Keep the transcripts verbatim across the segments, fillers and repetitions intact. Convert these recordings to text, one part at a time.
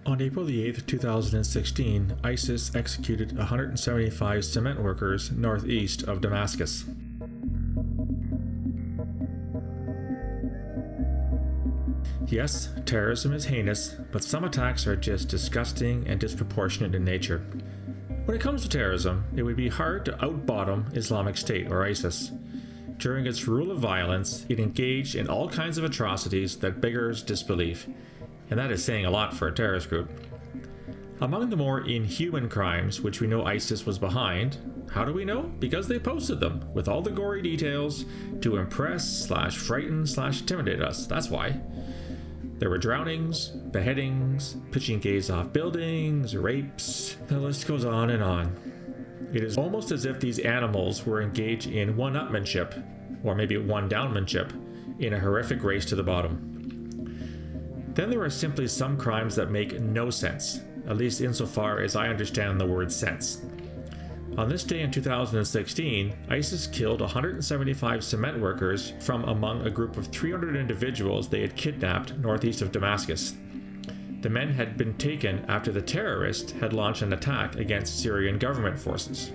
On April the eighth, two thousand sixteen, ISIS executed one hundred seventy-five cement workers northeast of Damascus. Yes, terrorism is heinous, but some attacks are just disgusting and disproportionate in nature. When it comes to terrorism, it would be hard to out-bottom Islamic State or ISIS. During its rule of violence, it engaged in all kinds of atrocities that beggars disbelief, and that is saying a lot for a terrorist group. Among the more inhuman crimes which we know ISIS was behind, how do we know? Because they posted them, with all the gory details, to impress slash frighten slash intimidate us, that's why. There were drownings, beheadings, pitching gays off buildings, rapes, the list goes on and on. It is almost as if these animals were engaged in one-upmanship, or maybe one-downmanship, in a horrific race to the bottom. Then there are simply some crimes that make no sense, at least insofar as I understand the word sense. On this day in two thousand sixteen, ISIS killed one hundred seventy-five cement workers from among a group of three hundred individuals they had kidnapped northeast of Damascus. The men had been taken after the terrorist had launched an attack against Syrian government forces.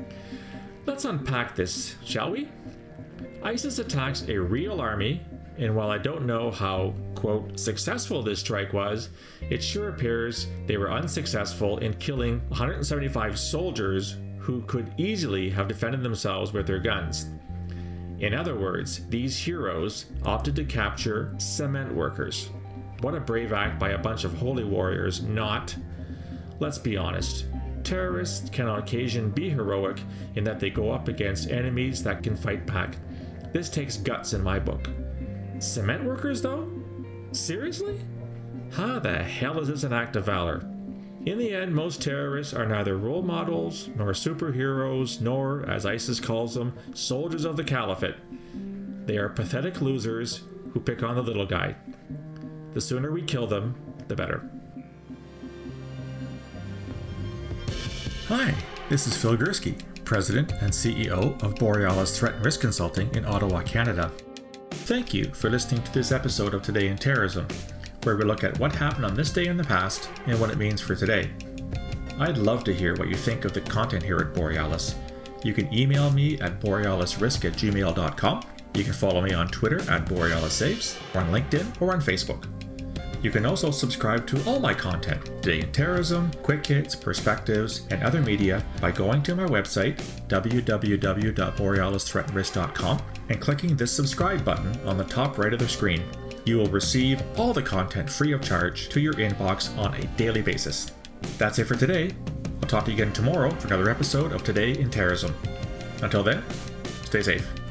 Let's unpack this, shall we? ISIS attacks a real army, and while I don't know how, quote, successful this strike was, it sure appears they were unsuccessful in killing one hundred seventy-five soldiers who could easily have defended themselves with their guns. In other words, these heroes opted to capture cement workers. What a brave act by a bunch of holy warriors not. Let's be honest, terrorists can on occasion be heroic in that they go up against enemies that can fight back. This takes guts in my book. Cement workers, though? Seriously? How the hell is this an act of valor? In the end, most terrorists are neither role models, nor superheroes, nor, as ISIS calls them, soldiers of the caliphate. They are pathetic losers who pick on the little guy. The sooner we kill them, the better. Hi, this is Phil Gursky, President and C E O of Borealis Threat and Risk Consulting in Ottawa, Canada. Thank you for listening to this episode of Today in Terrorism, where we look at what happened on this day in the past and what it means for today. I'd love to hear what you think of the content here at Borealis. You can email me at borealisrisk at gmail dot com. You can follow me on Twitter at BorealisSaves, or on LinkedIn, or on Facebook. You can also subscribe to all my content, Today in Terrorism, Quick Hits, Perspectives, and other media by going to my website, w w w dot borealis threat and risk dot com, and clicking this subscribe button on the top right of the screen. You will receive all the content free of charge to your inbox on a daily basis. That's it for today. I'll talk to you again tomorrow for another episode of Today in Terrorism. Until then, stay safe.